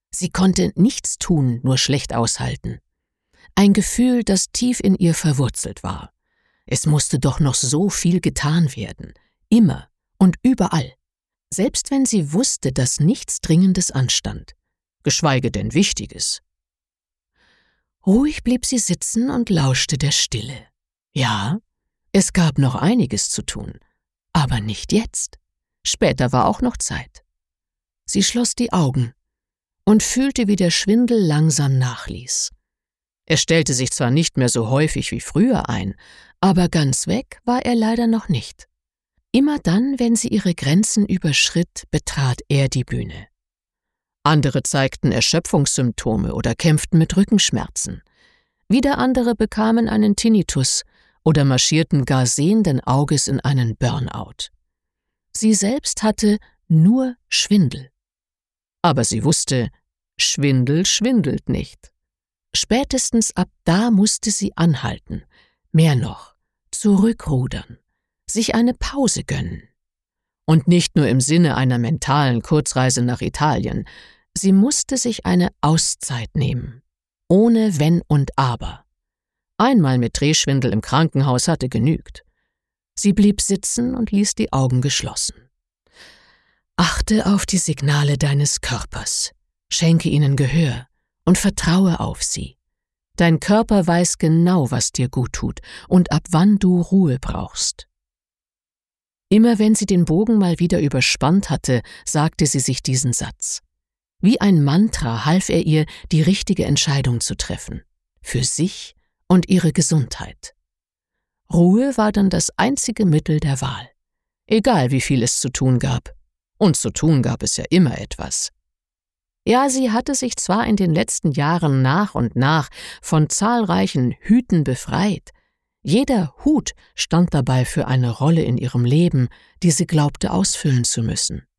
Sie konnte nichts tun, nur schlecht aushalten. Ein Gefühl, das tief in ihr verwurzelt war. Es musste doch noch so viel getan werden, immer und überall, selbst wenn sie wusste, dass nichts Dringendes anstand, geschweige denn Wichtiges. Ruhig blieb sie sitzen und lauschte der Stille. Ja, es gab noch einiges zu tun, aber nicht jetzt. Später war auch noch Zeit. Sie schloss die Augen und fühlte, wie der Schwindel langsam nachließ. Er stellte sich zwar nicht mehr so häufig wie früher ein, aber ganz weg war er leider noch nicht. Immer dann, wenn sie ihre Grenzen überschritt, betrat er die Bühne. Andere zeigten Erschöpfungssymptome oder kämpften mit Rückenschmerzen. Wieder andere bekamen einen Tinnitus oder marschierten gar sehenden Auges in einen Burnout. Sie selbst hatte nur Schwindel. Aber sie wusste, Schwindel schwindelt nicht. Spätestens ab da musste sie anhalten, mehr noch, zurückrudern, sich eine Pause gönnen. Und nicht nur im Sinne einer mentalen Kurzreise nach Italien, sie musste sich eine Auszeit nehmen, ohne Wenn und Aber. Einmal mit Drehschwindel im Krankenhaus hatte genügt. Sie blieb sitzen und ließ die Augen geschlossen. Achte auf die Signale deines Körpers, schenke ihnen Gehör und vertraue auf sie. Dein Körper weiß genau, was dir gut tut und ab wann du Ruhe brauchst. Immer wenn sie den Bogen mal wieder überspannt hatte, sagte sie sich diesen Satz. Wie ein Mantra half er ihr, die richtige Entscheidung zu treffen. Für sich und ihre Gesundheit. Ruhe war dann das einzige Mittel der Wahl. Egal wie viel es zu tun gab. Und zu tun gab es ja immer etwas. Ja, sie hatte sich zwar in den letzten Jahren nach und nach von zahlreichen Hüten befreit. Jeder Hut stand dabei für eine Rolle in ihrem Leben, die sie glaubte ausfüllen zu müssen.